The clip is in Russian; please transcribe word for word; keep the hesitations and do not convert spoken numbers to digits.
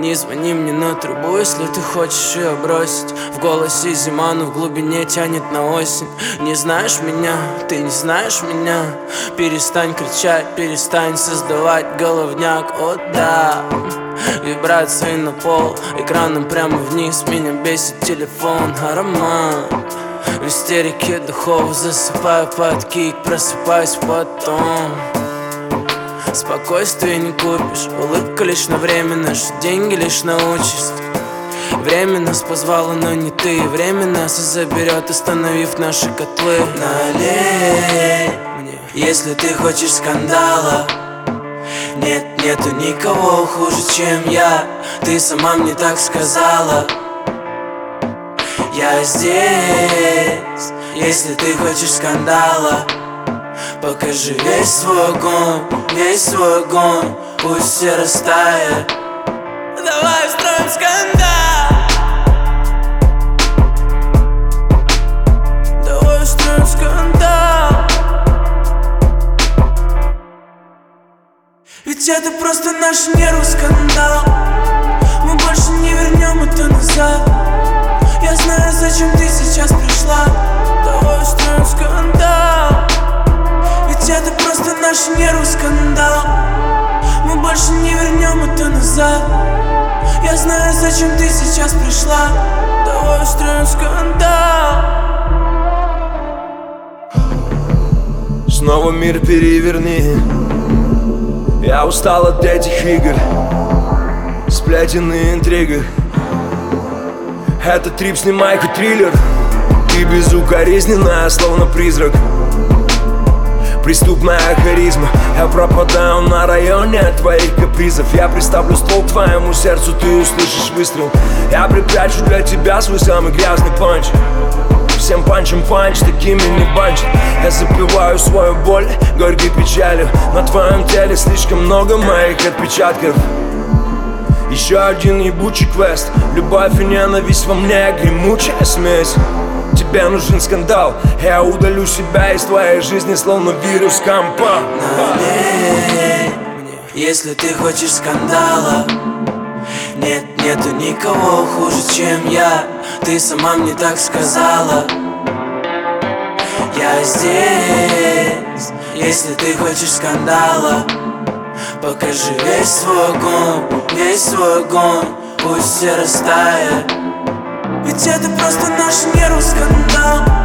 Не звони мне на трубу, если ты хочешь ее бросить. В голосе зима, но в глубине тянет на осень. Не знаешь меня, ты не знаешь меня. Перестань кричать, перестань создавать головняк. О да, вибрации на пол, экраном прямо вниз. Меня бесит телефон, аромат. В истерике духов засыпаю под кик, просыпаюсь потом. Спокойствие не купишь, улыбка лишь на время, наши деньги лишь на участь. Время нас позвало, но не ты. Время нас и заберет, остановив наши котлы. Налей мне, если ты хочешь скандала. Нет, нету никого хуже, чем я. Ты сама мне так сказала. Я здесь, если ты хочешь скандала. Покажи весь свой огонь, весь свой огонь. Пусть все растает. Давай устроим скандал. Давай устроим скандал. Ведь это просто наш нервы скандал. Мы больше не вернем это назад. Я знаю, зачем ты сейчас пришла. Давай устроим скандал. Ведь это просто наш нервы скандал. Мы больше не вернем это назад. Я знаю, зачем ты сейчас пришла. Давай устроим скандал. Снова мир переверни. Я устал от этих игр, сплетен и интригах. Это трип, снимай хоть триллер. Ты безукоризненная, словно призрак. Преступная харизма. Я пропадаю на районе от твоих капризов. Я приставлю ствол к твоему сердцу, ты услышишь выстрел. Я припрячу для тебя свой самый грязный панч. Всем панчем панч, такими не банчат. Я запиваю свою боль горькой печалью. На твоем теле слишком много моих отпечатков. Еще один ебучий квест. Любовь и ненависть во мне, гремучая смесь. Тебе нужен скандал. Я удалю себя из твоей жизни, словно вирус компа. Налей мне, если ты хочешь скандала. Нет, нету никого хуже, чем я. Ты сама мне так сказала. Я здесь, если ты хочешь скандала. Покажи весь свой огонь, весь свой огонь. Пусть все растает. Ведь это просто наш нервы скандал.